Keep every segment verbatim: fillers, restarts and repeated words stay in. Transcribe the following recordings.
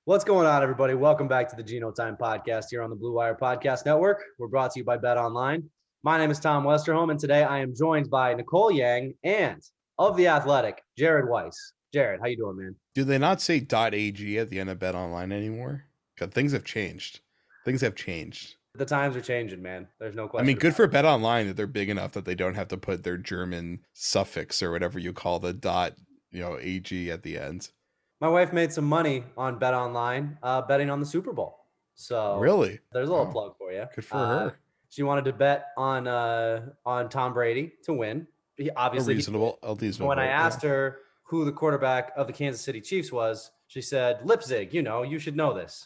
What's going on, everybody? Welcome back to the Geno Time Podcast here on the Blue Wire Podcast Network. We're brought to you by Bet Online. My name is Tom Westerholm, and today I am joined by Nicole Yang and of The Athletic, Jared Weiss. Jared, how you doing, man? Do they not say .ag at the end of Bet Online anymore? God, things have changed. Things have changed. The times are changing, man. There's no question. I mean, good for Bet Online that they're big enough that they don't have to put their German suffix or whatever you call the dot, you know, ag at the end. My wife made some money on Bet Online, uh, betting on the Super Bowl. So really, there's a little oh, plug for you. Good for uh, her. She wanted to bet on uh, on Tom Brady to win. He, obviously, a reasonable. A reasonable when I vote, asked yeah. her who the quarterback of the Kansas City Chiefs was, she said Lipzig. You know, you should know this.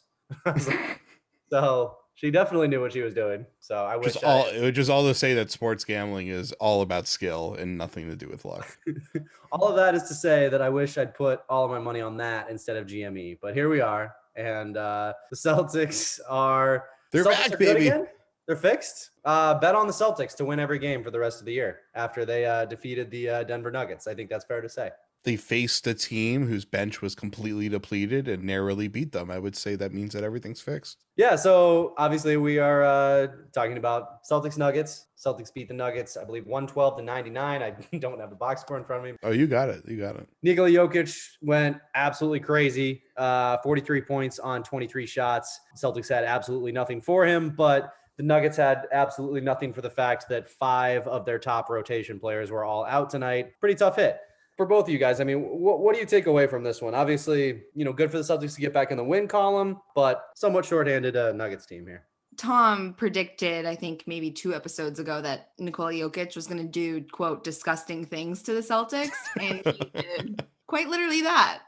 So she definitely knew what she was doing. So I wish just all I, it would just all to say that sports gambling is all about skill and nothing to do with luck. all of that is to say that I wish I'd put all of my money on that instead of G M E. But here we are, and uh, the Celtics are they're Celtics back, are baby. Again. They're fixed. Uh, bet on the Celtics to win every game for the rest of the year after they uh, defeated the uh, Denver Nuggets. I think that's fair to say. They faced a team whose bench was completely depleted and narrowly beat them. I would say that means that everything's fixed. Yeah, so obviously we are uh, talking about Celtics Nuggets. Celtics beat the Nuggets, I believe, one twelve to ninety-nine. I don't have the box score in front of me. Oh, you got it. You got it. Nikola Jokic went absolutely crazy. Uh, forty-three points on twenty-three shots. Celtics had absolutely nothing for him, but the Nuggets had absolutely nothing for the fact that five of their top rotation players were all out tonight. Pretty tough hit for both of you guys. I mean, what, what do you take away from this one? Obviously, you know, good for the Celtics to get back in the win column, but somewhat shorthanded uh, Nuggets team here. Tom predicted, I think maybe two episodes ago, that Nikola Jokic was going to do, quote, disgusting things to the Celtics. And he did quite literally that.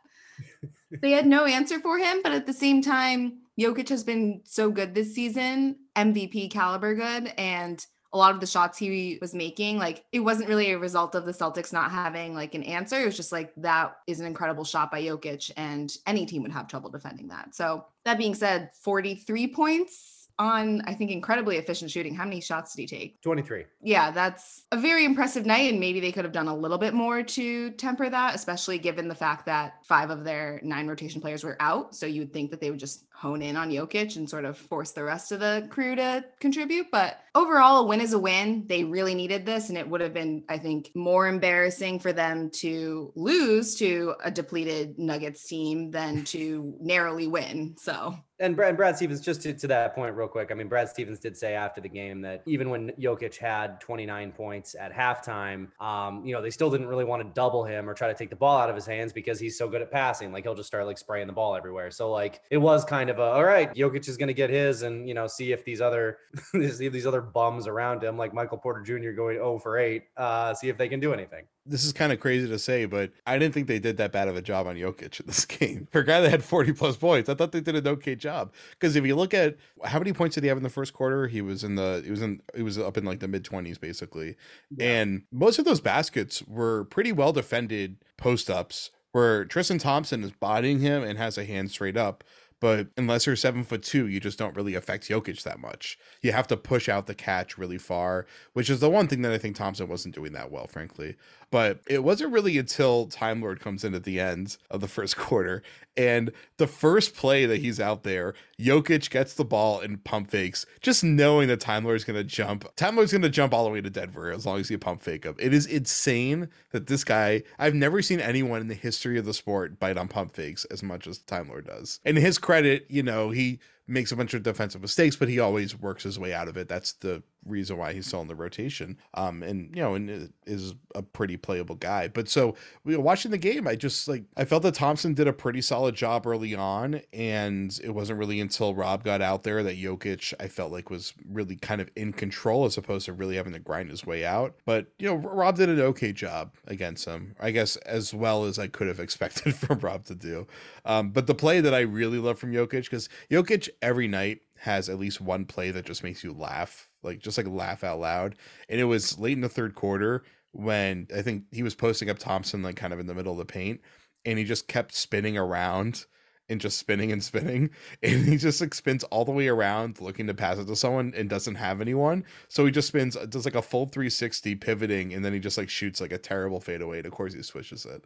They had no answer for him, but at the same time, Jokic has been so good this season, M V P caliber good, and a lot of the shots he was making, like, it wasn't really a result of the Celtics not having like an answer. It was just like, that is an incredible shot by Jokic, and any team would have trouble defending that. So that being said, forty-three points on, I think, incredibly efficient shooting. How many shots did he take? twenty-three. Yeah, that's a very impressive night, and maybe they could have done a little bit more to temper that, especially given the fact that five of their nine rotation players were out. So you would think that they would just hone in on Jokic and sort of force the rest of the crew to contribute. But overall, a win is a win. They really needed this, and it would have been, I think, more embarrassing for them to lose to a depleted Nuggets team than to narrowly win. So... And Brad, Brad Stevens, just to, to that point real quick, I mean, Brad Stevens did say after the game that even when Jokic had twenty-nine points at halftime, um, you know, they still didn't really want to double him or try to take the ball out of his hands because he's so good at passing. Like, he'll just start like spraying the ball everywhere. So like, it was kind of a, all right, Jokic is going to get his, and, you know, see if these other, see if these other bums around him, like Michael Porter Junior going oh for eight, uh, see if they can do anything. This is kind of crazy to say, but I didn't think they did that bad of a job on Jokic in this game. For a guy that had forty plus points, I thought they did an okay job. Because if you look at how many points did he have in the first quarter, he was in the he was in he was up in like the mid twenties basically, yeah. And most of those baskets were pretty well defended post ups, where Tristan Thompson is bodying him and has a hand straight up. But unless you're seven foot two, you just don't really affect Jokic that much. You have to push out the catch really far, which is the one thing that I think Thompson wasn't doing that well, frankly. But it wasn't really until Time Lord comes in at the end of the first quarter. And the first play that he's out there, Jokic gets the ball and pump fakes, just knowing that Time Lord is going to jump. Time Lord is going to jump all the way to Denver as long as you pump fake him. It is insane that this guy, I've never seen anyone in the history of the sport bite on pump fakes as much as Time Lord does. And his credit, you know, he makes a bunch of defensive mistakes, but he always works his way out of it. That's the reason why he's still in the rotation. Um, and, you know, and is a pretty playable guy. But so we were watching the game. I just like, I felt that Thompson did a pretty solid job early on. And it wasn't really until Rob got out there that Jokic, I felt like, was really kind of in control as opposed to really having to grind his way out. But, you know, Rob did an okay job against him, I guess, as well as I could have expected from Rob to do. Um, but the play that I really love from Jokic, because Jokic every night has at least one play that just makes you laugh, like just like laugh out loud. And it was late in the third quarter when I think he was posting up Thompson, like kind of in the middle of the paint, and he just kept spinning around and just spinning and spinning. And he just like spins all the way around looking to pass it to someone and doesn't have anyone. So he just spins, does like a full three sixty pivoting. And then he just like shoots like a terrible fadeaway. And of course he switches it.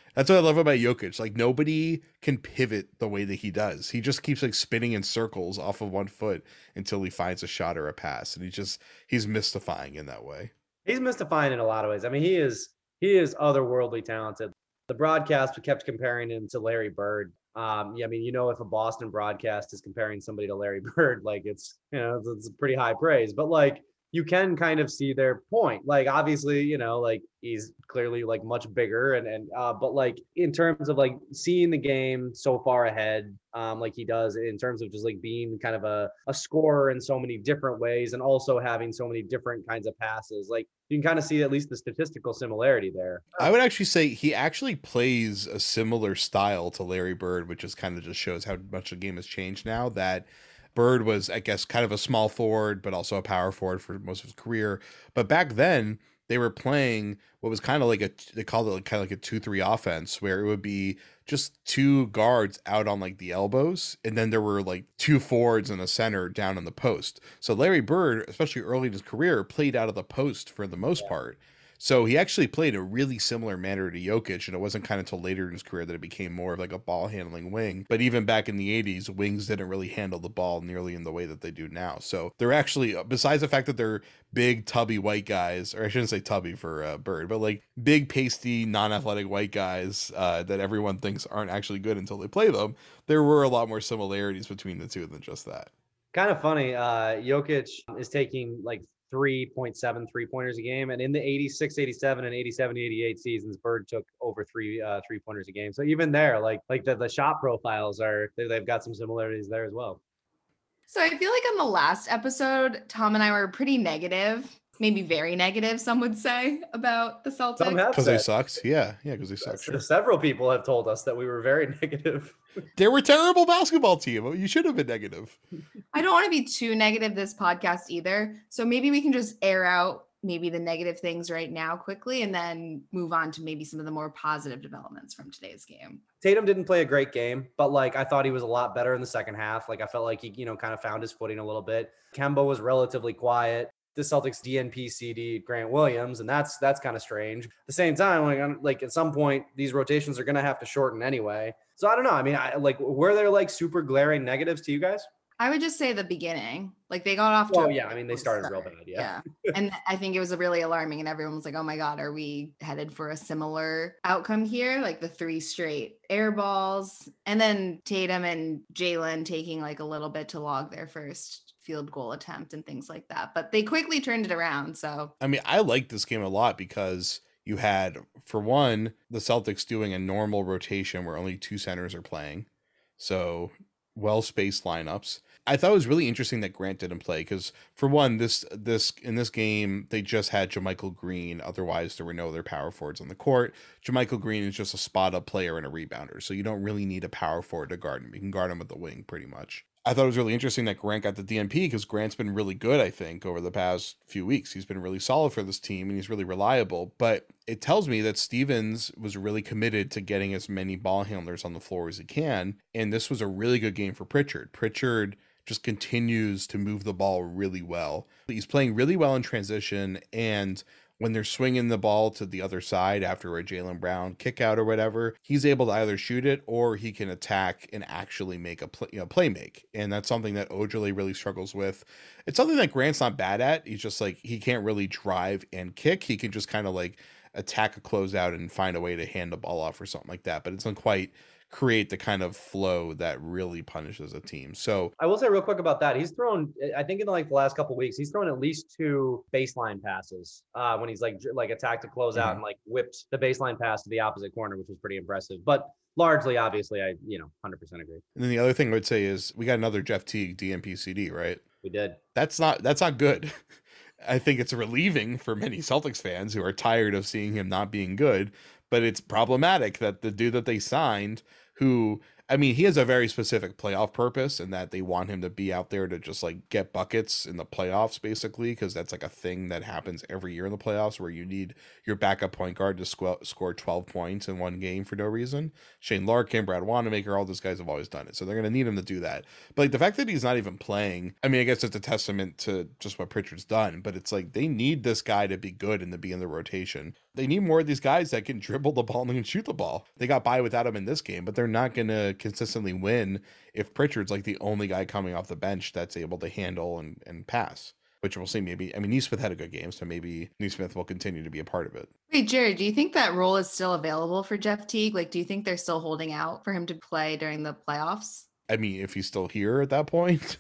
That's what I love about Jokic. Like nobody can pivot the way that he does. He just keeps like spinning in circles off of one foot until he finds a shot or a pass. And he just, he's mystifying in that way. He's mystifying in a lot of ways. I mean, he is, he is otherworldly talented. The broadcast kept comparing him to Larry Bird. Um, yeah, I mean, you know, if a Boston broadcast is comparing somebody to Larry Bird, like it's, you know, it's, it's pretty high praise, but like, you can kind of see their point. Like, obviously, you know, like he's clearly like much bigger and, and, uh, but like in terms of like seeing the game so far ahead, um, like he does in terms of just like being kind of a, a scorer in so many different ways and also having so many different kinds of passes, like you can kind of see at least the statistical similarity there. I would actually say he actually plays a similar style to Larry Bird, which is kind of just shows how much the game has changed now. That Bird was, I guess, kind of a small forward, but also a power forward for most of his career. But back then, they were playing what was kind of like a, they called it like kind of like a two three offense, where it would be just two guards out on like the elbows. And then there were like two forwards and a center down in the post. So Larry Bird, especially early in his career, played out of the post for the most yeah. part. So he actually played a really similar manner to Jokic, and it wasn't kind of until later in his career that it became more of like a ball handling wing. But even back in the eighties, wings didn't really handle the ball nearly in the way that they do now. So they're actually, besides the fact that they're big, tubby white guys, or I shouldn't say tubby for uh, Bird, but like big, pasty, non-athletic white guys uh, that everyone thinks aren't actually good until they play them, there were a lot more similarities between the two than just that. Kind of funny. Uh, Jokic is taking like three point seven three pointers a game. And in the eighty-six, eighty-seven and eighty-seven, eighty-eight seasons, Bird took over three, uh, three pointers a game. So even there, like, like the, the shot profiles are, they, they've got some similarities there as well. So I feel like on the last episode, Tom and I were pretty negative, maybe very negative, some would say, about the Celtics. Because they sucked. Yeah. Yeah. Because they sucked. Sure. Several people have told us that we were very negative. They were a terrible basketball team. You should have been negative. I don't want to be too negative this podcast either. So maybe we can just air out maybe the negative things right now quickly and then move on to maybe some of the more positive developments from today's game. Tatum didn't play a great game, but like I thought he was a lot better in the second half. Like I felt like he, you know, kind of found his footing a little bit. Kemba was relatively quiet. The Celtics D N P C D Grant Williams, and that's that's kind of strange. At the same time, like, like at some point, these rotations are going to have to shorten anyway. So I don't know. I mean, I like were there like super glaring negatives to you guys? I would just say the beginning, like they got off to. Oh yeah, I mean they started start. real bad. Yeah, yeah. And I think it was really alarming, and everyone was like, "Oh my God, are we headed for a similar outcome here?" Like the three straight air balls, and then Tatum and Jalen taking like a little bit to log their first field goal attempt and things like that. But they quickly turned it around. So I mean, I like this game a lot because you had, for one, the Celtics doing a normal rotation where only two centers are playing. So well-spaced lineups. I thought it was really interesting that Grant didn't play because, for one, this this in this game, they just had JaMychal Green. Otherwise, there were no other power forwards on the court. JaMychal Green is just a spot-up player and a rebounder, so you don't really need a power forward to guard him. You can guard him with the wing pretty much. I thought it was really interesting that Grant got the D N P because Grant's been really good, I think, over the past few weeks. He's been really solid for this team and he's really reliable. But it tells me that Stevens was really committed to getting as many ball handlers on the floor as he can. And this was a really good game for Pritchard. Pritchard just continues to move the ball really well. He's playing really well in transition, and when they're swinging the ball to the other side after a Jaylen Brown kick out or whatever, he's able to either shoot it or he can attack and actually make a play, you know, play make. And that's something that Ojale really struggles with. It's something that Grant's not bad at. He's just like, he can't really drive and kick. He can just kind of like attack a closeout and find a way to hand the ball off or something like that. But it doesn't quite create the kind of flow that really punishes a team. So I will say real quick about that. He's thrown, I think in like the last couple of weeks, he's thrown at least two baseline passes uh, when he's like, like attacked to close out mm-hmm. and like whipped the baseline pass to the opposite corner, which was pretty impressive. But largely, obviously, I, you know, one hundred percent agree. And then the other thing I would say is we got another Jeff Teague D N P C D, right? We did. That's not, that's not good. I think it's relieving for many Celtics fans who are tired of seeing him not being good, but it's problematic that the dude that they signed, who, I mean, he has a very specific playoff purpose in that they want him to be out there to just like get buckets in the playoffs, basically, because that's like a thing that happens every year in the playoffs where you need your backup point guard to squ- score twelve points in one game for no reason. Shane Larkin, Brad Wanamaker, all those guys have always done it. So they're going to need him to do that. But like the fact that he's not even playing, I mean, I guess it's a testament to just what Pritchard's done, but it's like they need this guy to be good and to be in the rotation. they need more of these guys that can dribble the ball and can shoot the ball. They got by without him in this game, but they're not going to consistently win if Pritchard's like the only guy coming off the bench that's able to handle and, and pass, which we'll see. Maybe, I mean, Neesmith had a good game, so maybe Neesmith will continue to be a part of it. Wait, Jared, do you think that role is still available for Jeff Teague? Like, do you think they're still holding out for him to play during the playoffs? I mean, if he's still here at that point,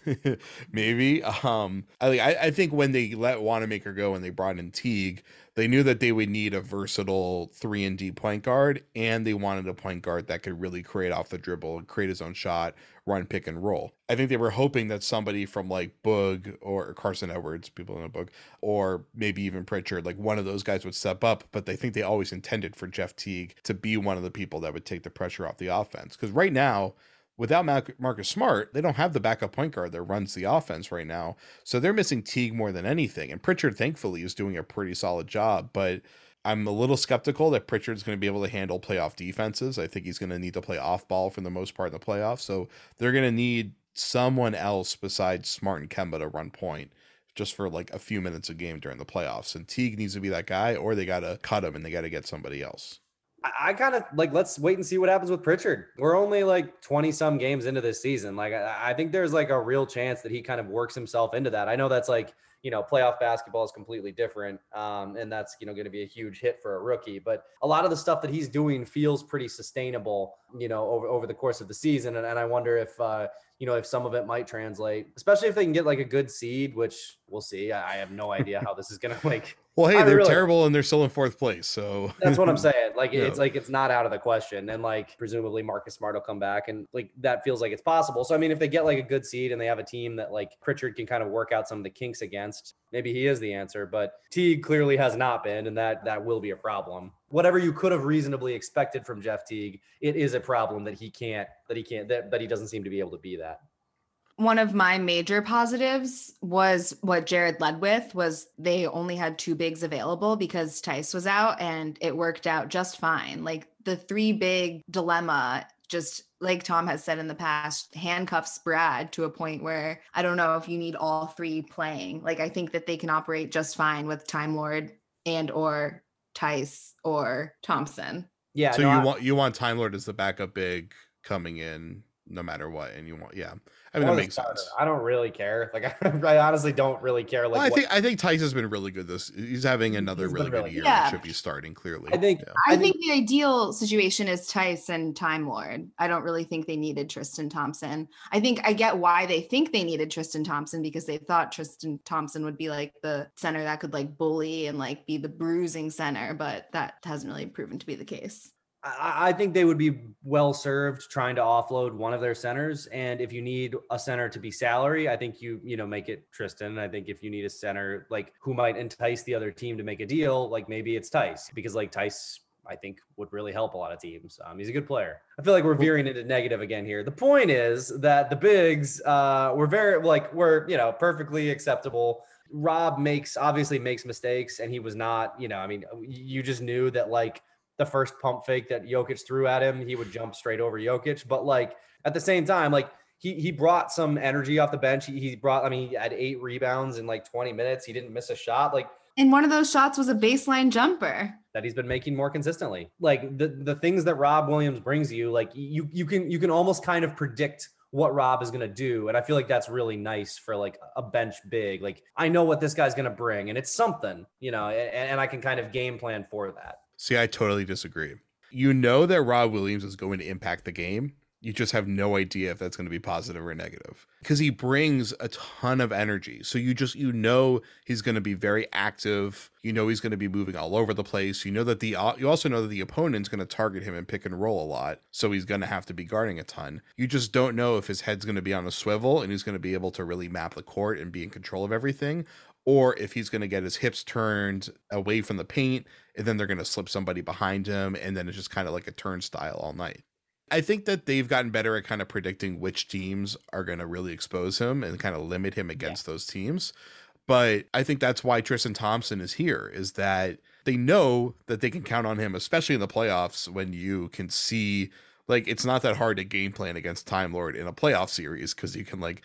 maybe. Um, I, I think when they let Wanamaker go and they brought in Teague, they knew that they would need a versatile three and D point guard, and they wanted a point guard that could really create off the dribble, create his own shot, run pick and roll. I think they were hoping that somebody from like Boog or Carson Edwards, people in the Boog, or maybe even Pritchard, like one of those guys would step up, but they think they always intended for Jeff Teague to be one of the people that would take the pressure off the offense. Because right now, without Marcus Smart, they don't have the backup point guard that runs the offense right now. So they're missing Teague more than anything. And Pritchard, thankfully, is doing a pretty solid job. But I'm a little skeptical that Pritchard's going to be able to handle playoff defenses. I think he's going to need to play off ball for the most part in the playoffs. So they're going to need someone else besides Smart and Kemba to run point just for like a few minutes a game during the playoffs. And Teague needs to be that guy, or they got to cut him and they got to get somebody else. I, I kind of like, let's wait and see what happens with Pritchard. We're only like twenty some games into this season. Like, I, I think there's like a real chance that he kind of works himself into that. I know that's like, you know, playoff basketball is completely different. Um, and that's, you know, going to be a huge hit for a rookie, but a lot of the stuff that he's doing feels pretty sustainable, you know, over, over the course of the season. And, and I wonder if, uh, you know, if some of it might translate, especially if they can get like a good seed, which we'll see. I, I have no idea how this is going to like, well, hey, I they're really, terrible and they're still in fourth place. So that's what I'm saying. Like, Yeah. it's like, it's not out of the question. And like, presumably Marcus Smart will come back and like, that feels like it's possible. So, I mean, if they get like a good seed and they have a team that like Pritchard can kind of work out some of the kinks against, maybe he is the answer, but Teague clearly has not been, and that, that will be a problem. Whatever you could have reasonably expected from Jeff Teague, it is a problem that he can't, that he can't, that, that he doesn't seem to be able to be that. One of my major positives was what Jared led with, was they only had two bigs available because Tice was out, and it worked out just fine. Like the three big dilemma, just like Tom has said in the past, handcuffs Brad to a point where I don't know if you need all three playing. Like, I think that they can operate just fine with Time Lord and or Tice or Thompson. Yeah. So no, you I, want you want Time Lord as the backup big coming in no matter what, and you want yeah. I mean, Or that the makes starter. sense. I don't really care. Like, I, I honestly don't really care. Like, Well, I what- think I think Tice has been really good. This he's having another He's been really good really year. good. and Yeah. should be starting clearly. I think- Yeah. I, I think the ideal situation is Tice and Time Lord. I don't really think they needed Tristan Thompson. I think I get why they think they needed Tristan Thompson, because they thought Tristan Thompson would be like the center that could like bully and like be the bruising center, but that hasn't really proven to be the case. I, I think they would be well served trying to offload one of their centers. And if you need a center to be salary, I think you, you know, make it Tristan. I think if you need a center, like who might entice the other team to make a deal, like maybe it's Tice, because like Tice, I think would really help a lot of teams. Um, he's a good player. I feel like we're veering into negative again here. The point is that the bigs uh, were very like, were, you know, perfectly acceptable. Rob makes, obviously makes mistakes, and he was not, you know, I mean, you just knew that like, the first pump fake that Jokic threw at him, he would jump straight over Jokic. But like at the same time, like he he brought some energy off the bench. He, he brought, I mean, he had eight rebounds in like twenty minutes. He didn't miss a shot. Like, And one of those shots was a baseline jumper. that he's been making more consistently. Like the the things that Rob Williams brings you, like you you can you can almost kind of predict what Rob is going to do. And I feel like that's really nice for like a bench big. Like I know what this guy's going to bring, and it's something, you know, and, and I can kind of game plan for that. See, I totally disagree. You know that Rob Williams is going to impact the game. You just have no idea if that's going to be positive or negative, because he brings a ton of energy. So you just, you know, he's going to be very active. You know, he's going to be moving all over the place. You know that the, you also know that the opponent's going to target him and pick and roll a lot. So he's going to have to be guarding a ton. You just don't know if his head's going to be on a swivel and he's going to be able to really map the court and be in control of everything, or if he's going to get his hips turned away from the paint and then they're going to slip somebody behind him. And then it's just kind of like a turnstile all night. I think that they've gotten better at kind of predicting which teams are going to really expose him and kind of limit him against yeah. those teams. But I think that's why Tristan Thompson is here, is that they know that they can count on him, especially in the playoffs, when you can see, like, it's not that hard to game plan against Time Lord in a playoff series, because you can like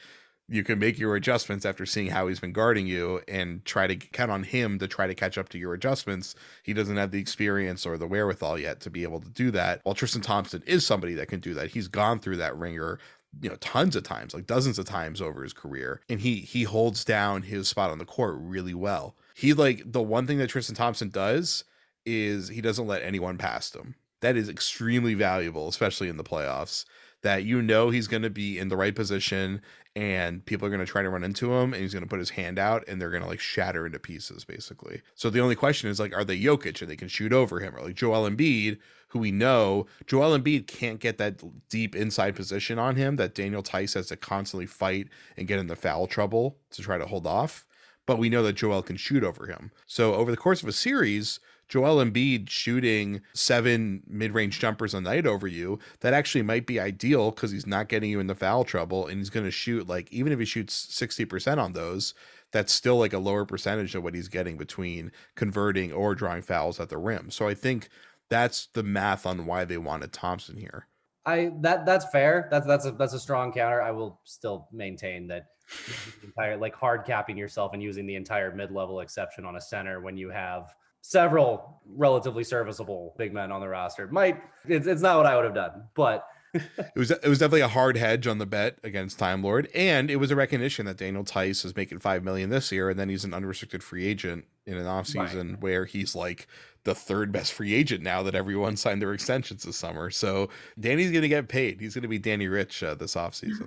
you can make your adjustments after seeing how he's been guarding you and try to count on him to try to catch up to your adjustments. He doesn't have the experience or the wherewithal yet to be able to do that. While Tristan Thompson is somebody that can do that. He's gone through that ringer, you know, tons of times, like dozens of times over his career. And he, he holds down his spot on the court really well. He like the one thing that Tristan Thompson does is he doesn't let anyone past him. That is extremely valuable, especially in the playoffs, that you know he's going to be in the right position and people are going to try to run into him and he's going to put his hand out and they're going to like shatter into pieces basically. So the only question is like, are they Jokic and they can shoot over him, or like Joel Embiid, who we know Joel Embiid can't get that deep inside position on him that Daniel Theis has to constantly fight and get into foul trouble to try to hold off. But we know that Joel can shoot over him. So over the course of a series, Joel Embiid shooting seven mid-range jumpers a night over you, that actually might be ideal because he's not getting you into foul trouble, and he's going to shoot, like, even if he shoots sixty percent on those, that's still like a lower percentage of what he's getting between converting or drawing fouls at the rim. So I think that's the math on why they wanted Thompson here. I that that's fair. That's that's a that's a strong counter. I will still maintain that entire like hard capping yourself and using the entire mid-level exception on a center when you have several relatively serviceable big men on the roster might it's, it's not what I would have done, but it was it was definitely a hard hedge on the bet against Time Lord, and it was a recognition that Daniel Theis is making five million this year, and then he's an unrestricted free agent in an offseason right. where he's like the third best free agent now that everyone signed their extensions this summer. So Danny's going to get paid. He's going to be Danny Rich uh, this offseason.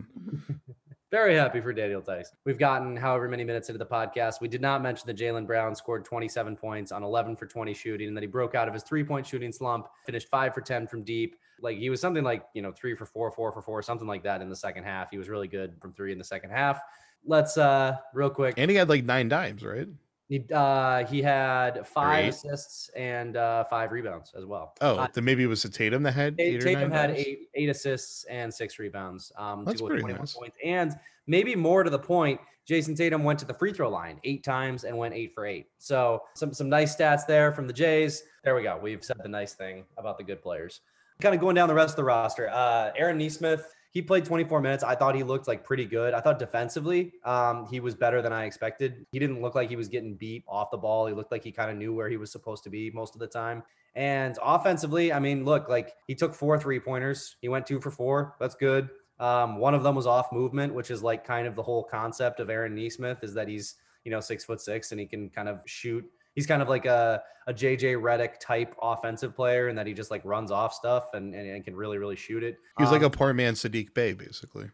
Very happy for Daniel Theis. We've gotten however many minutes into the podcast. We did not mention that Jaylen Brown scored twenty-seven points on eleven for twenty shooting, and that he broke out of his three-point shooting slump, finished five for ten from deep. Like he was something like, you know, three for four, four for four, something like that in the second half. He was really good from three in the second half. Let's uh real quick. And he had like nine dimes, right? He uh he had five eight. assists and uh five rebounds as well. Oh, uh, then maybe it was a Tatum that had eight Tatum or nine had dimes? eight eight assists and six rebounds. Um, That's to go pretty twenty-one nice. points. And maybe more to the point, Jason Tatum went to the free throw line eight times and went eight for eight. So some some nice stats there from the Jays. There we go. We've said the nice thing about the good players. Kind of going down the rest of the roster. Uh, Aaron Nesmith, he played twenty-four minutes. I thought he looked like pretty good. I thought defensively, um, he was better than I expected. He didn't look like he was getting beat off the ball. He looked like he kind of knew where he was supposed to be most of the time. And offensively, I mean, look, like he took four three-pointers. He went two for four. That's good. Um, one of them was off movement, which is like kind of the whole concept of Aaron Nesmith is that he's, you know, six foot six and he can kind of shoot. He's kind of like a, a J J Redick type offensive player, and that he just like runs off stuff and, and, and can really, really shoot it. He was um, like a poor man Sadiq Bey, basically.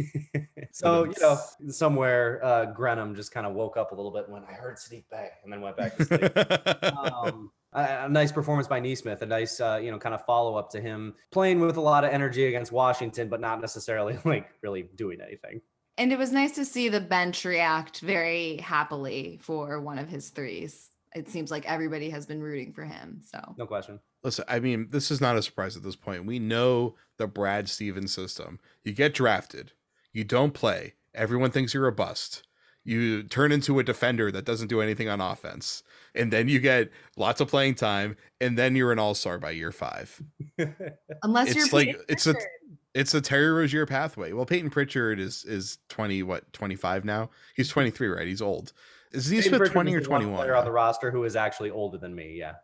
So, you know, somewhere uh, Grenham just kind of woke up a little bit when I heard Sadiq Bey and then went back to sleep. um, a, a nice performance by Nesmith, a nice, uh, you know, kind of follow up to him playing with a lot of energy against Washington, but not necessarily like really doing anything. And it was nice to see the bench react very happily for one of his threes. It seems like everybody has been rooting for him. So No question. Listen, I mean, this is not a surprise at this point. We know the Brad Stevens system. You get drafted, you don't play, everyone thinks you're a bust. You turn into a defender that doesn't do anything on offense, and then you get lots of playing time, and then you're an all-star by year five. unless It's you're like Peyton it's a Pritchard. it's a Terry Rozier pathway. Well, Peyton Pritchard is is twenty, what, twenty-five now? He's twenty-three, right? He's old. Is he Peyton Pritchard twenty is or the one twenty-one? player on the roster who is actually older than me. Yeah.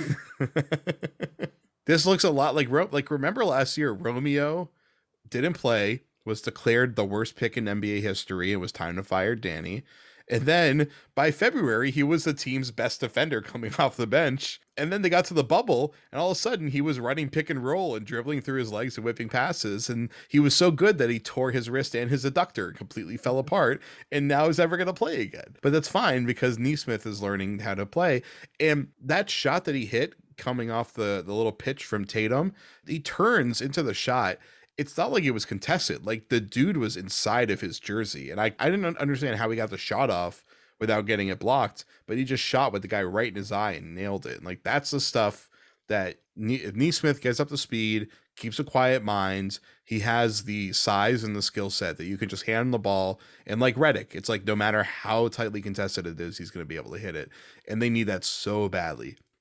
This looks a lot like Ro- like remember last year Romeo didn't play, was declared the worst pick in N B A history, and was time to fire Danny. And then by February, he was the team's best defender coming off the bench. And then they got to the bubble, and all of a sudden he was running pick and roll and dribbling through his legs and whipping passes. And he was so good that he tore his wrist and his adductor, completely fell apart, and now he's never going to play again. But that's fine because Nesmith is learning how to play. And that shot that he hit coming off the, the little pitch from Tatum, he turns into the shot. It's not like it was contested. Like the dude was inside of his jersey. And I, I didn't understand how he got the shot off without getting it blocked, but he just shot with the guy right in his eye and nailed it. And like, that's the stuff that if Nesmith gets up to speed, keeps a quiet mind, he has the size and the skill set that you can just hand him the ball. And like Redick, it's like, no matter how tightly contested it is, he's going to be able to hit it. And they need that so badly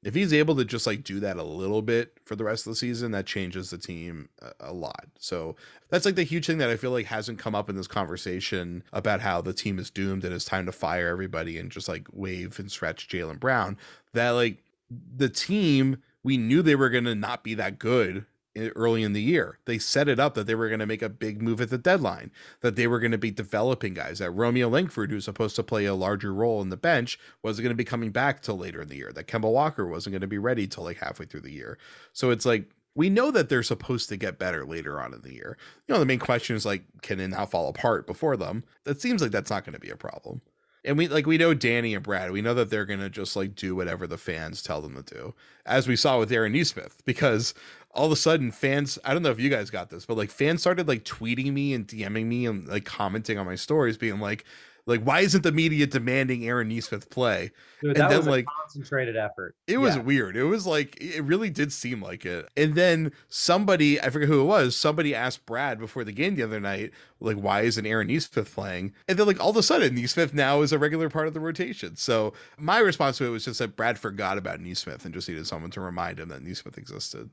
If he's able to just like do that a little bit for the rest of the season, that changes the team a, a lot. So that's like the huge thing that I feel like hasn't come up in this conversation about how the team is doomed and it's time to fire everybody and just like wave and stretch Jaylen Brown. That like the team, we knew they were going to not be that good early in the year. They set it up that they were going to make a big move at the deadline, that they were going to be developing guys, that Romeo Langford, who's supposed to play a larger role in the bench, wasn't going to be coming back till later in the year, that Kemba Walker wasn't going to be ready till like halfway through the year. So it's like, we know that they're supposed to get better later on in the year. You know, the main question is like, can it now fall apart before them? That seems like that's not going to be a problem. And we like we know Danny and Brad, we know that they're gonna just like do whatever the fans tell them to do, as we saw with Aaron Nesmith, because all of a sudden fans, I don't know if you guys got this, but like fans started like tweeting me and DMing me and like commenting on my stories, being like, like why isn't the media demanding Aaron Nesmith play? Dude, and that then was a like concentrated effort. it was Yeah. weird. It was like it really did seem like it. And then somebody, I forget who it was, somebody asked Brad before the game the other night, like, why isn't Aaron Nesmith playing? And then like all of a sudden Nesmith now is a regular part of the rotation. So my response to it was just that Brad forgot about Nesmith and just needed someone to remind him that Nesmith existed.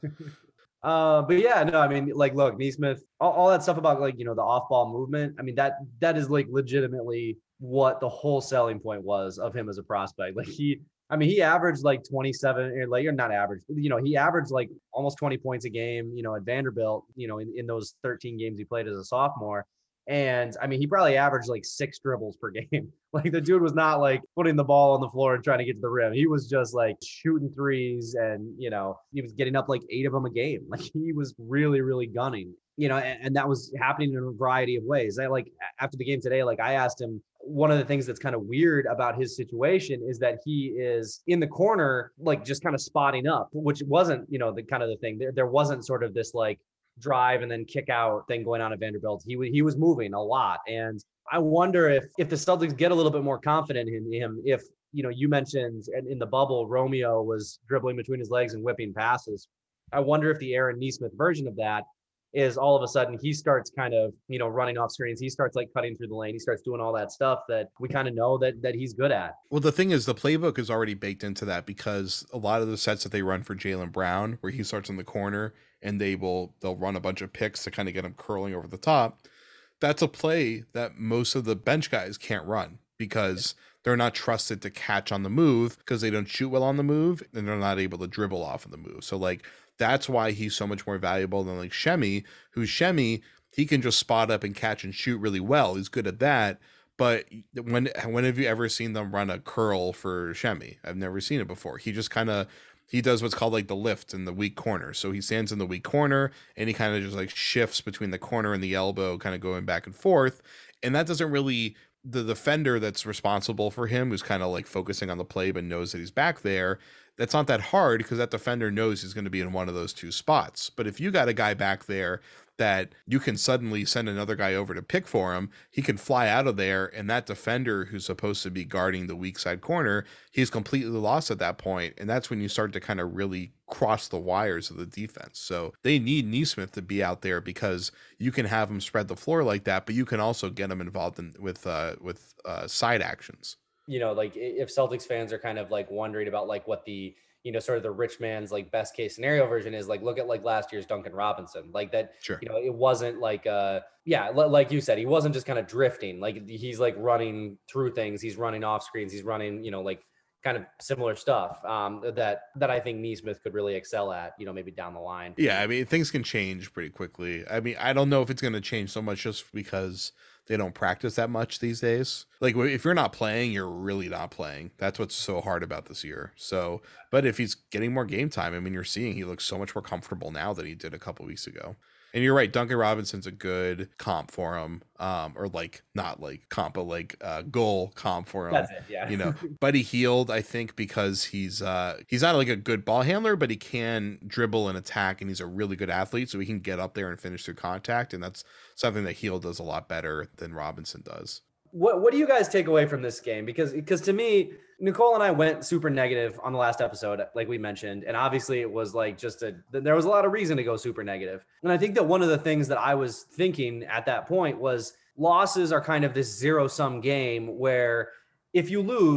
Uh, but yeah, no, I mean, like, look, Nesmith, all, all that stuff about like, you know, the off-ball movement. I mean, that that is like legitimately what the whole selling point was of him as a prospect. Like he, I mean, he averaged like twenty-seven, or like, or not average, you know, he averaged like almost twenty points a game, you know, at Vanderbilt, you know, in, in those thirteen games he played as a sophomore. And I mean, he probably averaged like six dribbles per game. Like the dude was not like putting the ball on the floor and trying to get to the rim. He was just like shooting threes, and, you know, he was getting up like eight of them a game. Like he was really, really gunning, you know, and, and that was happening in a variety of ways. I like after the game today, like I asked him, one of the things that's kind of weird about his situation is that he is in the corner, like just kind of spotting up, which wasn't, you know, the kind of the thing there. There wasn't sort of this like drive and then kick out thing going on at Vanderbilt. He he was moving a lot. And I wonder if if the Celtics get a little bit more confident in him, if, you know, you mentioned in the bubble, Romeo was dribbling between his legs and whipping passes. I wonder if the Aaron Nesmith version of that is all of a sudden he starts kind of, you know, running off screens. He starts like cutting through the lane. He starts doing all that stuff that we kind of know that that he's good at. Well, the thing is, the playbook is already baked into that, because a lot of the sets that they run for Jaylen Brown, where he starts in the corner and they will they'll run a bunch of picks to kind of get him curling over the top. That's a play that most of the bench guys can't run, because they're not trusted to catch on the move, because they don't shoot well on the move, and they're not able to dribble off of the move. So like that's why he's so much more valuable than like Shemi, who's Shemi, he can just spot up and catch and shoot really well. He's good at that. But when when have you ever seen them run a curl for Shemi? I've never seen it before. He just kind of he does what's called like the lift in the weak corner. So he stands in the weak corner and he kind of just like shifts between the corner and the elbow, kind of going back and forth. And that doesn't really, the defender that's responsible for him, who's kind of like focusing on the play but knows that he's back there, that's not that hard, because that defender knows he's going to be in one of those two spots. But if you got a guy back there that you can suddenly send another guy over to pick for him, he can fly out of there, and that defender who's supposed to be guarding the weak side corner, he's completely lost at that point. And that's when you start to kind of really cross the wires of the defense. So they need Nesmith to be out there, because you can have him spread the floor like that, but you can also get him involved in with uh with uh side actions. You know, like if Celtics fans are kind of like wondering about like what the, you know, sort of the rich man's like best case scenario version is, like, look at like last year's Duncan Robinson, like that, Sure. You know, it wasn't like, uh, yeah, l- like you said, he wasn't just kind of drifting. Like he's like running through things. He's running off screens. He's running, you know, like kind of similar stuff um, that, that I think Nesmith could really excel at, you know, maybe down the line. Yeah. I mean, things can change pretty quickly. I mean, I don't know if it's going to change so much just because they don't practice that much these days. Like if you're not playing, you're really not playing. That's what's so hard about this year. So, but if he's getting more game time, I mean, you're seeing he looks so much more comfortable now than he did a couple weeks ago. And you're right, Duncan Robinson's a good comp for him, um, or like not like comp, but like uh, goal comp for him. That's it, yeah. You know, Buddy Hield, I think, because he's uh, he's not like a good ball handler, but he can dribble and attack, and he's a really good athlete, so he can get up there and finish through contact, and that's something that Hield does a lot better than Robinson does. What what do you guys take away from this game? Because because to me, Nicole and I went super negative on the last episode, like we mentioned, and obviously it was like just a there was a lot of reason to go super negative. And I think that one of the things that I was thinking at that point was losses are kind of this zero sum game where if you lose,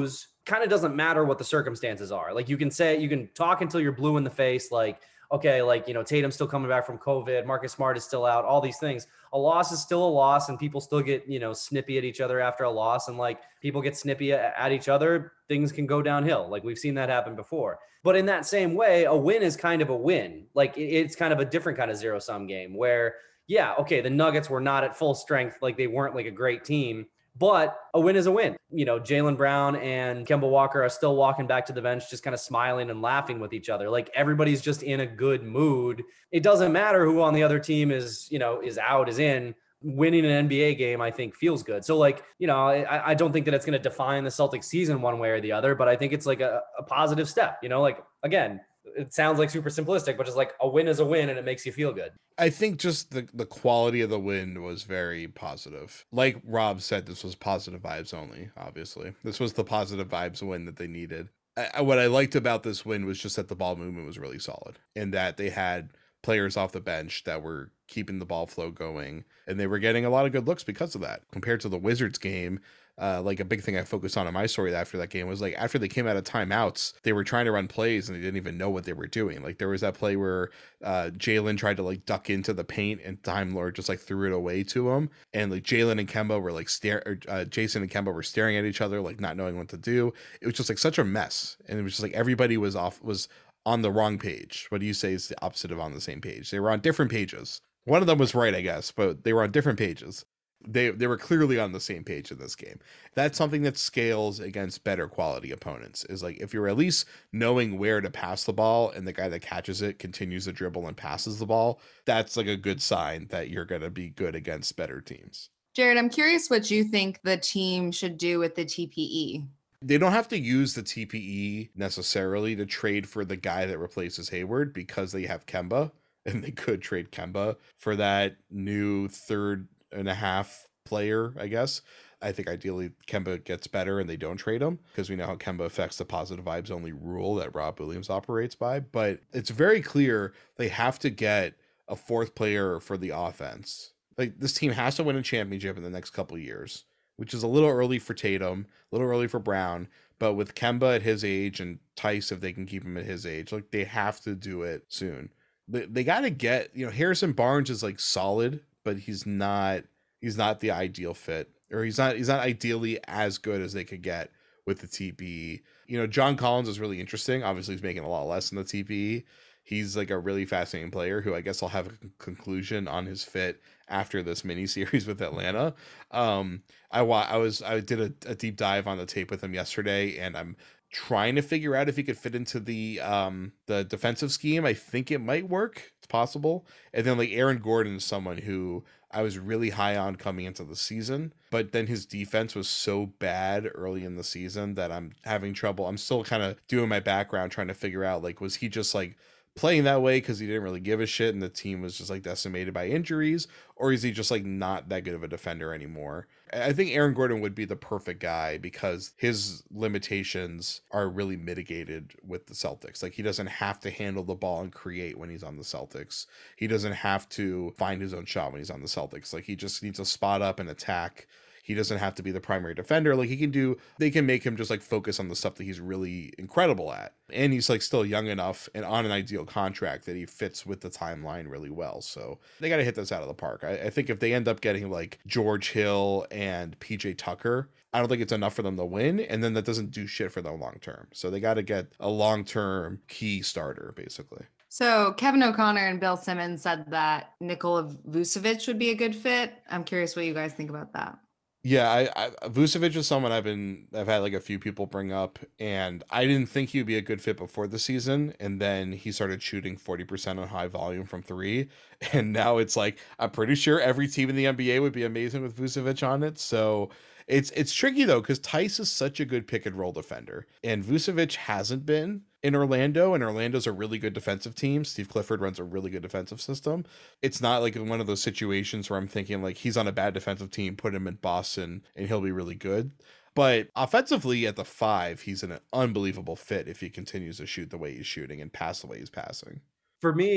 kind of doesn't matter what the circumstances are. Like you can say, you can talk until you're blue in the face. Like, okay, like, you know, Tatum's still coming back from COVID. Marcus Smart is still out, all these things. A loss is still a loss, and people still get, you know, snippy at each other after a loss. And like people get snippy at each other, things can go downhill. Like we've seen that happen before. But in that same way, a win is kind of a win. Like it's kind of a different kind of zero sum game where, yeah, okay, the Nuggets were not at full strength. Like they weren't like a great team. But a win is a win. You know, Jaylen Brown and Kemba Walker are still walking back to the bench, just kind of smiling and laughing with each other. Like everybody's just in a good mood. It doesn't matter who on the other team is, you know, is out, is in. Winning an N B A game, I think, feels good. So like, you know, I, I don't think that it's going to define the Celtics season one way or the other, but I think it's like a, a positive step, you know, like, again, it sounds like super simplistic, but just like a win is a win and it makes you feel good. I think just the, the quality of the win was very positive. Like Rob said, this was positive vibes only, obviously. This was the positive vibes win that they needed. I, what I liked about this win was just that the ball movement was really solid and that they had players off the bench that were keeping the ball flow going, and they were getting a lot of good looks because of that. Compared to the Wizards game, uh, like a big thing I focused on in my story after that game was like after they came out of timeouts, they were trying to run plays and they didn't even know what they were doing. Like there was that play where uh, Jaylen tried to like duck into the paint and Time Lord just like threw it away to him, and like Jaylen and Kemba were like stare, uh, Jason and Kemba were staring at each other like not knowing what to do. It was just like such a mess, and it was just like everybody was off was on the wrong page. What do you say is the opposite of on the same page? They were on different pages. One of them was right, I guess, but they were on different pages. They they were clearly on the same page in this game. That's something that scales against better quality opponents, is like if you're at least knowing where to pass the ball and the guy that catches it continues to dribble and passes the ball, that's like a good sign that you're going to be good against better teams. Jared, I'm curious what you think the team should do with the T P E. They don't have to use the T P E necessarily to trade for the guy that replaces Hayward because they have Kemba, and they could trade Kemba for that new third and a half player, I guess. I think ideally Kemba gets better and they don't trade him because we know how Kemba affects the positive vibes only rule that Rob Williams operates by. But it's very clear they have to get a fourth player for the offense. Like this team has to win a championship in the next couple of years, which is a little early for Tatum, a little early for Brown, but with Kemba at his age and Tice, if they can keep him at his age, like they have to do it soon. They, they got to get, you know, Harrison Barnes is like solid, but he's not, he's not the ideal fit, or he's not, he's not ideally as good as they could get with the T P E. You know, John Collins is really interesting. Obviously he's making a lot less than the T P E. He's like a really fascinating player who I guess I'll have a conclusion on his fit after this mini series with Atlanta. Um, I I was I did a, a deep dive on the tape with him yesterday, and I'm trying to figure out if he could fit into the um the defensive scheme. I think it might work. It's possible. And then like Aaron Gordon is someone who I was really high on coming into the season, but then his defense was so bad early in the season that I'm having trouble. I'm still kind of doing my background trying to figure out like, was he just like playing that way because he didn't really give a shit and the team was just like decimated by injuries, or is he just like not that good of a defender anymore? I think Aaron Gordon would be the perfect guy because his limitations are really mitigated with the Celtics. Like he doesn't have to handle the ball and create when he's on the Celtics. He doesn't have to find his own shot when he's on the Celtics. Like he just needs to spot up and attack. He doesn't have to be the primary defender. Like he can do, they can make him just like focus on the stuff that he's really incredible at. And he's like still young enough and on an ideal contract that he fits with the timeline really well. So they got to hit this out of the park. I, I think if they end up getting like George Hill and P J Tucker, I don't think it's enough for them to win. And then that doesn't do shit for them long term. So they got to get a long-term key starter basically. So Kevin O'Connor and Bill Simmons said that Nikola Vucevic would be a good fit. I'm curious what you guys think about that. Yeah, I, I Vucevic is someone I've been I've had like a few people bring up, and I didn't think he'd be a good fit before the season, and then he started shooting forty percent on high volume from three, and now it's like I'm pretty sure every team in the N B A would be amazing with Vucevic on it. So it's it's tricky though because Tice is such a good pick and roll defender, and Vucevic hasn't been in Orlando, and Orlando's a really good defensive team. Steve Clifford runs a really good defensive system. It's not like one of those situations where I'm thinking like he's on a bad defensive team, put him in Boston and he'll be really good. But offensively at the five, he's an unbelievable fit if he continues to shoot the way he's shooting and pass the way he's passing. For me,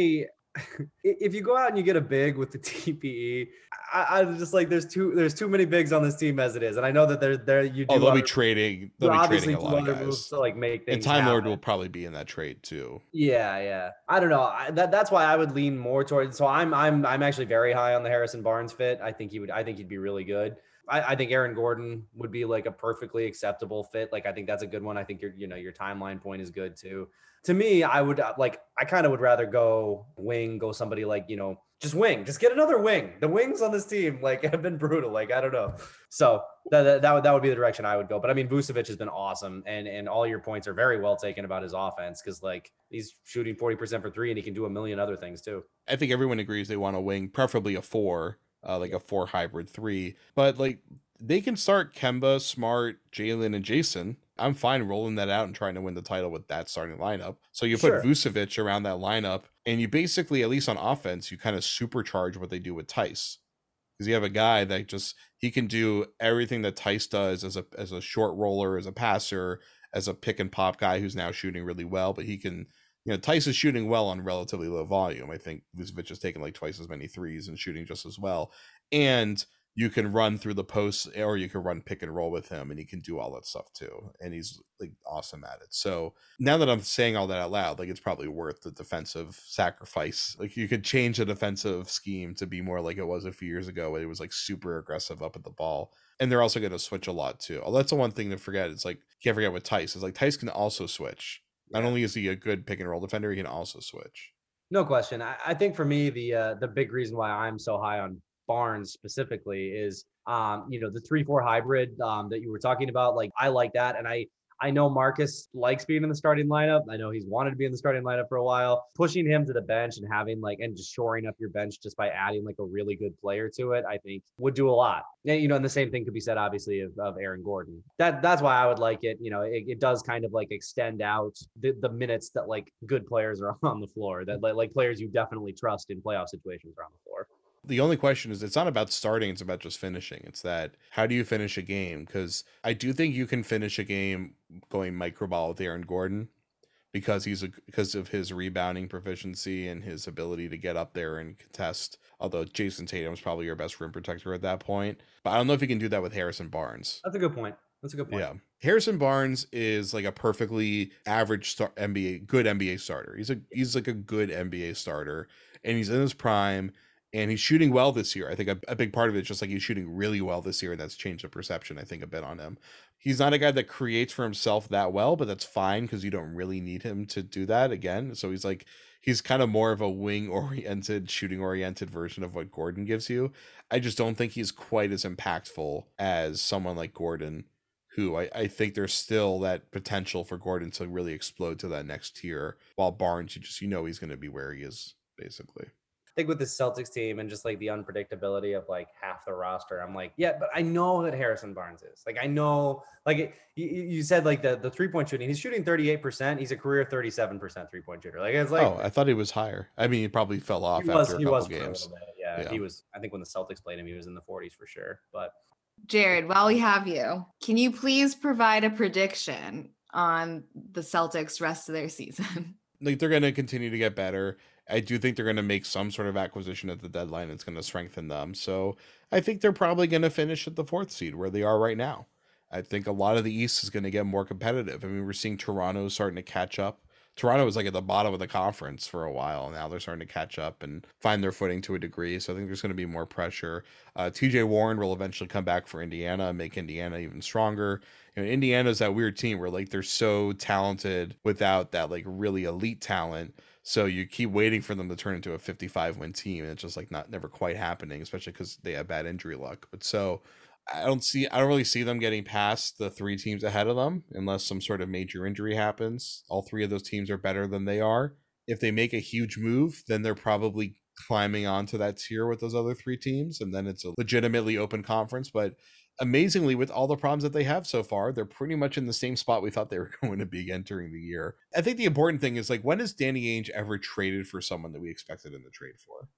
if you go out and you get a big with the T P E, I, I'm just like, there's too there's too many bigs on this team as it is, and I know that there there you do. Oh, they'll other, be trading. you They'll be obviously trading a do lot of other moves guys. to like make things. And Time Lord happen. will probably be in that trade too. Yeah, yeah. I don't know. I, that that's why I would lean more towards. So I'm I'm I'm actually very high on the Harrison Barnes fit. I think he would. I think he'd be really good. I, I think Aaron Gordon would be like a perfectly acceptable fit. Like I think that's a good one. I think your you know your timeline point is good too. To me, I would uh, like. I kind of would rather go wing, go somebody like you know just wing, just get another wing. The wings on this team like have been brutal. Like I don't know. So that that, that would that would be the direction I would go. But I mean, Vucevic has been awesome, and and all your points are very well taken about his offense because like he's shooting forty percent for three, and he can do a million other things too. I think everyone agrees they want a wing, preferably a four. Uh, like a four hybrid three, but like they can start Kemba, Smart, Jalen, and Jason. I'm fine rolling that out and trying to win the title with that starting lineup. So you put Sure. Vucevic around that lineup, and you basically, at least on offense, you kind of supercharge what they do with Tice, because you have a guy that just he can do everything that Tice does as a as a short roller, as a passer, as a pick and pop guy who's now shooting really well, but he can. You know, Tice is shooting well on relatively low volume. I think Vucevic has taken like twice as many threes and shooting just as well. And you can run through the posts or you can run pick and roll with him and he can do all that stuff too. And he's like awesome at it. So now that I'm saying all that out loud, like it's probably worth the defensive sacrifice. Like you could change the defensive scheme to be more like it was a few years ago when it was like super aggressive up at the ball. And they're also going to switch a lot too. Oh, that's the one thing to forget. It's like, you can't forget with Tice. It's like Tice can also switch. Not only is he a good pick and roll defender, he can also switch. No question. I, I think for me, the uh, the big reason why I'm so high on Barnes specifically is, um, you know, the three four hybrid um, that you were talking about. Like, I like that, and I I know Marcus likes being in the starting lineup. I know he's wanted to be in the starting lineup for a while. Pushing him to the bench and having like and just shoring up your bench just by adding like a really good player to it, I think would do a lot. And you know, and the same thing could be said obviously of, of Aaron Gordon. That that's why I would like it. You know, it, it does kind of like extend out the, the minutes that like good players are on the floor, that like, like players you definitely trust in playoff situations are on the floor. The only question is, it's not about starting, it's about just finishing. It's that, how do you finish a game? Because I do think you can finish a game going micro ball with Aaron Gordon because he's a, because of his rebounding proficiency and his ability to get up there and contest. Although Jason Tatum is probably your best rim protector at that point. But I don't know if you can do that with Harrison Barnes. That's a good point. That's a good point. Yeah. Harrison Barnes is like a perfectly average star, N B A, good N B A starter. He's a he's like a good N B A starter, and he's in his prime. And he's shooting well this year. I think a, a big part of it is just like he's shooting really well this year. And that's changed the perception, I think, a bit on him. He's not a guy that creates for himself that well, but that's fine because you don't really need him to do that again. So he's like, he's kind of more of a wing-oriented, shooting-oriented version of what Gordon gives you. I just don't think he's quite as impactful as someone like Gordon, who I, I think there's still that potential for Gordon to really explode to that next tier. While Barnes, you just, you know, he's going to be where he is, basically. I think with the Celtics team and just like the unpredictability of like half the roster, I'm like, yeah, but I know that Harrison Barnes is like, I know, like it, you, you said like the, the three point shooting, he's shooting thirty-eight percent. He's a career thirty-seven percent three point shooter. Like, it's like, oh, I thought he was higher. I mean, he probably fell off he after was, a he couple was games. Yeah, Yeah. he was, I think when the Celtics played him, he was in the forties for sure. But Jared, while we have you, can you please provide a prediction on the Celtics rest of their season? Like, they're going to continue to get better. I do think they're going to make some sort of acquisition at the deadline. It's going to strengthen them. So I think they're probably going to finish at the fourth seed where they are right now. I think a lot of the East is going to get more competitive. I mean, we're seeing Toronto starting to catch up. Toronto was like at the bottom of the conference for a while. And now they're starting to catch up and find their footing to a degree. So I think there's going to be more pressure. Uh, T J Warren will eventually come back for Indiana and make Indiana even stronger. You know, Indiana's that weird team where like they're so talented without that like really elite talent. So you keep waiting for them to turn into a fifty-five win team, and it's just like not never quite happening, especially because they have bad injury luck. But so I don't see, I don't really see them getting past the three teams ahead of them unless some sort of major injury happens. All three of those teams are better than they are. If they make a huge move, then they're probably climbing onto that tier with those other three teams, and then it's a legitimately open conference. But amazingly, with all the problems that they have so far, they're pretty much in the same spot we thought they were going to be entering the year. I think the important thing is, like, when has Danny Ainge ever traded for someone that we expected him to trade for?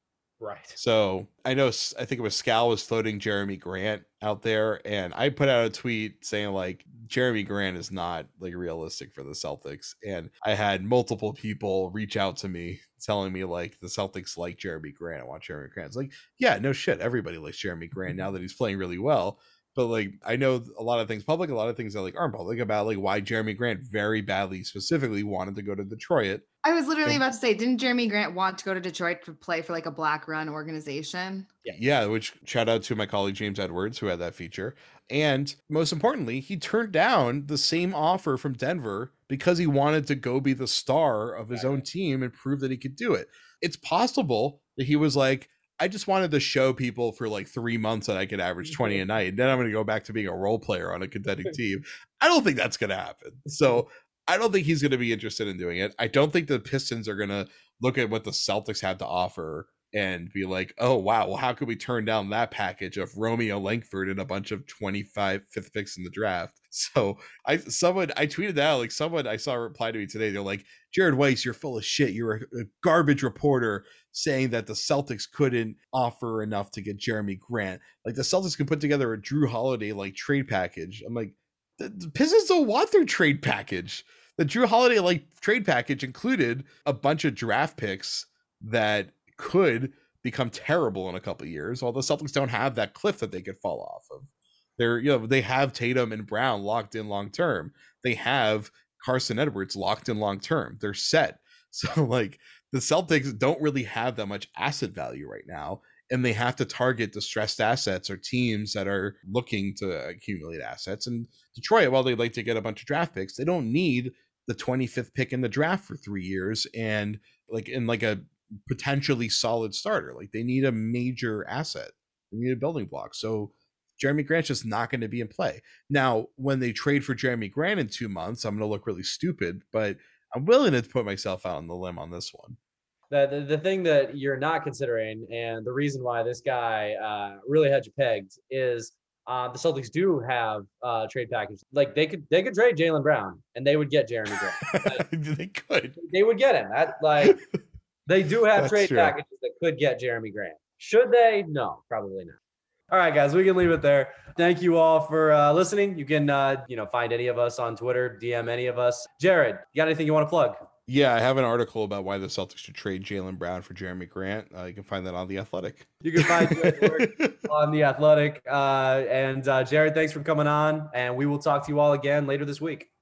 Right. So I know, I think it was Scal was floating Jeremy Grant out there, and I put out a tweet saying like Jeremy Grant is not like realistic for the Celtics, and I had multiple people reach out to me telling me like the Celtics like Jeremy Grant. I want Jeremy Grant. It's like, yeah, no shit, everybody likes Jeremy Grant now that he's playing really well. But like, I know a lot of things public, a lot of things that like aren't public about like why Jeremy Grant very badly specifically wanted to go to Detroit. I was literally about to say, didn't Jeremy Grant want to go to Detroit to play for like a black run organization? Yeah. yeah, which shout out to my colleague James Edwards, who had that feature. And most importantly, he turned down the same offer from Denver because he wanted to go be the star of his own team and prove that he could do it. It's possible that he was like, I just wanted to show people for like three months that I could average twenty a night. Then I'm going to go back to being a role player on a contending team. I don't think that's going to happen. So I don't think he's going to be interested in doing it. I don't think the Pistons are going to look at what the Celtics have to offer and be like, oh, wow, well, how could we turn down that package of Romeo Langford and a bunch of twenty-five fifth picks in the draft? So I someone I tweeted that out, like someone I saw reply to me today. They're like, Jared Weiss, you're full of shit. You're a, a garbage reporter saying that the Celtics couldn't offer enough to get Jeremy Grant. Like the Celtics can put together a Drew Holiday like trade package. I'm like, the, the Pistons don't want their trade package. The Drew Holiday like trade package included a bunch of draft picks that could become terrible in a couple of years. Although Celtics don't have that cliff that they could fall off of. They're, you know, they have Tatum and Brown locked in long term. They have Carson Edwards locked in long term. They're set. So like the Celtics don't really have that much asset value right now, and they have to target distressed assets or teams that are looking to accumulate assets. And Detroit, while they'd like to get a bunch of draft picks, they don't need the twenty-fifth pick in the draft for three years and like in like a potentially solid starter. Like they need a major asset. They need a building block. So Jeremy Grant's just not going to be in play. Now, when they trade for Jeremy Grant in two months, I'm going to look really stupid, but I'm willing to put myself out on the limb on this one. The, the, the thing that you're not considering, and the reason why this guy uh, really had you pegged, is uh, the Celtics do have uh, trade packages. Like they could they could trade Jaylen Brown, and they would get Jeremy Grant. Like, they could. They would get him. That like they do have trade true. packages that could get Jeremy Grant. Should they? No, probably not. All right, guys, we can leave it there. Thank you all for uh, listening. You can, uh, you know, find any of us on Twitter, D M any of us. Jared, you got anything you want to plug? Yeah, I have an article about why the Celtics should trade Jaylen Brown for Jeremy Grant. Uh, you can find that on The Athletic. You can find it on The Athletic. Uh, and uh, Jared, thanks for coming on, and we will talk to you all again later this week.